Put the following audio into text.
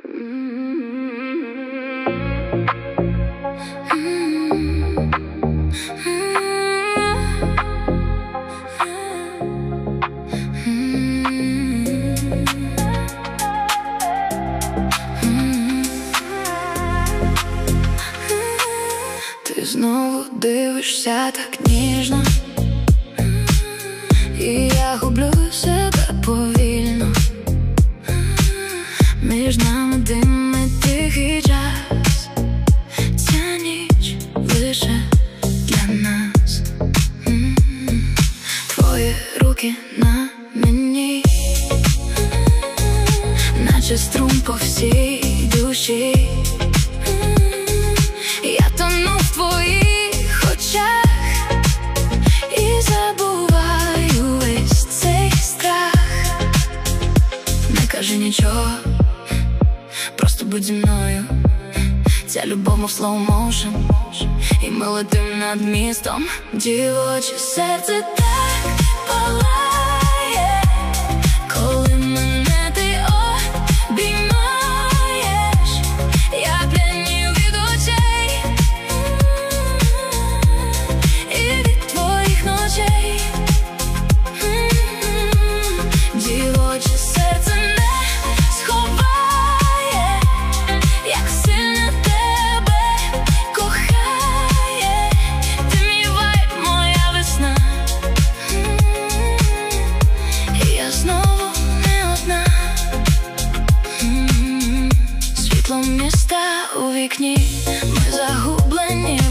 Ти знову дивишся так ніжно, і я гублю себе повільно. Між нами дим і тихий час, ця ніч лише для нас. Твої руки на мені, наче струм по всій душі. Я тону в твоїх очах і забуваю весь цей страх. Не кажи нічого, просто будь зі мною. Ця любов мов slow motion, і ми летим над містом. Дівоче серце так палає, коли мене ти обіймаєш. Я п'янію від очей і від твоїх ночей. Дівоче серце не сховає, як сильно тебе кохає. Ти мій вайб, моя весна, і я знову не одна. Світло міста у вікні, ми загублені